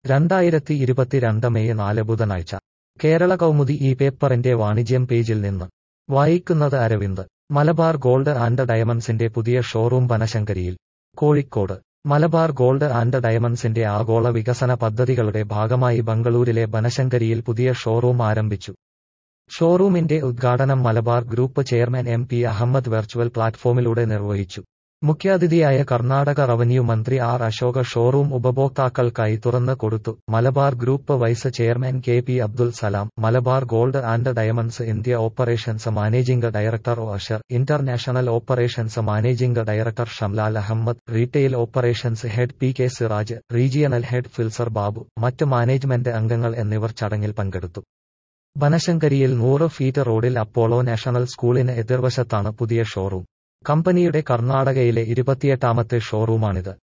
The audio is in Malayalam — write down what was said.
2022 മെയ് 4 ബുധനാഴ്ച കേരള കൗമുദി ഈ പേപ്പറിന്റെ വാണിജ്യം പേജിൽ നിന്ന് വായിക്കുന്നത് അരവിന്ദ്. മലബാർ ഗോൾഡ് ആൻഡ് ഡയമണ്ട്സിന്റെ പുതിയ ഷോറൂം ബനശങ്കരിയിൽ. കോഴിക്കോട് മലബാർ ഗോൾഡ് ആൻഡ് ഡയമണ്ട്സിന്റെ ആഗോള വികസന പദ്ധതികളുടെ ഭാഗമായി ബംഗളൂരിലെ ബനശങ്കരിയിൽ പുതിയ ഷോറൂം ആരംഭിച്ചു. ഷോറൂമിന്റെ ഉദ്ഘാടനം Malabar group chairman MP Ahmed virtual പ്ലാറ്റ്ഫോമിലൂടെ നിർവഹിച്ചു. മുഖ്യാതിഥിയായ കർണാടക റവന്യൂ മന്ത്രി R. അശോക ഷോറൂം ഉപഭോക്താക്കൾക്കായി തുറന്ന് കൊടുത്തു. Malabar group vice chairman KP Abdul Salam, Malabar gold and diamonds India operations managing director O Ashar, international operations managing director Shamlal Ahmed, retail operations head PK Siraj, regional head Filsar Babu, മറ്റ് മാനേജ്മെന്റ് അംഗങ്ങൾ എന്നിവർ ചടങ്ങിൽ പങ്കെടുത്തു. ബനശങ്കരിയിൽ 100 ഫീറ്റ് റോഡിൽ അപ്പോളോ നാഷണൽ സ്കൂളിന് എതിർവശത്താണ് പുതിയ ഷോറൂം. കമ്പനിയുടെ കർണാടകയിലെ 28ാമത്തെ ഷോറൂമാണിത്.